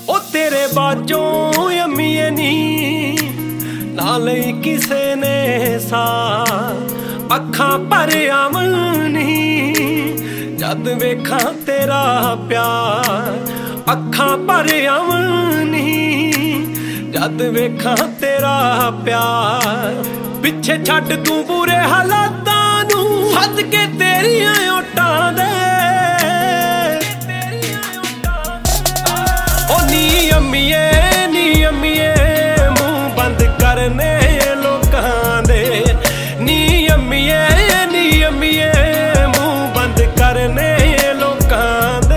ओ तेरे बाजों अम्मीए नी ना लई किसे ने सा अखां भर आमनी जद वेखां तेरा प्यार अखां भर आमनी जद वेखां तेरा प्यार पिछे छड्ड तू बुरे हालातां नूं सद के तेरियां ओटां दे नी अम्मीए मुंह बंद करने लोकां दे नी अम्मीए मुंह बंद करने लोकां दे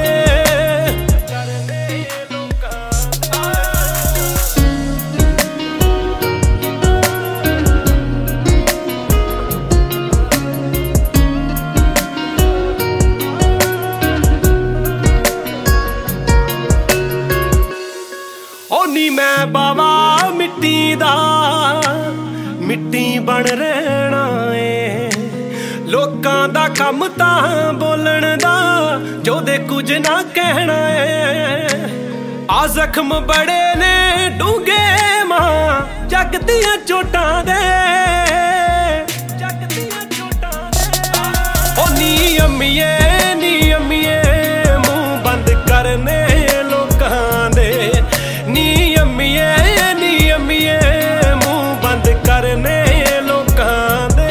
नी मैं बावा मिट्टी दा मिट्टी बन रहना है लोकां दा कम तां बोलण दा जो दे कुछ ना कहना है आ जख्म बड़े ने डूंगे मां जग दियां चोटां दे ओ नी अम्मीए मुंह बंद करने लोकां दे नी अम्मीए मुंह बंद करने लोकां दे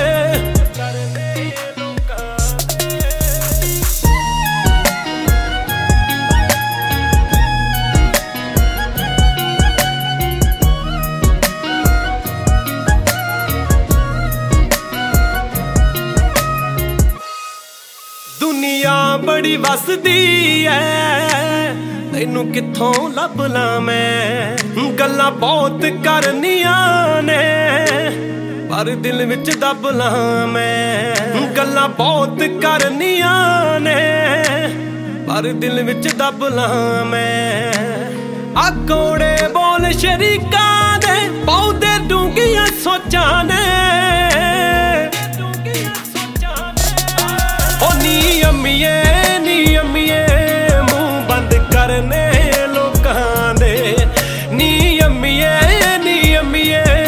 दुनिया बड़ी वसदी है तैनू कित्थों लभ ला मैं गल्लां बहुत करनियां ने पर दिल विच दब ला मैं गल्लां बहुत करनियां ने पर दिल विच दब ला मैं आ कोड़े बोल शरीकां दे पौधे डूंगियां सोचां ने ओ नी अम्मीए मुंह बंद करने लोकां दे नी अम्मीए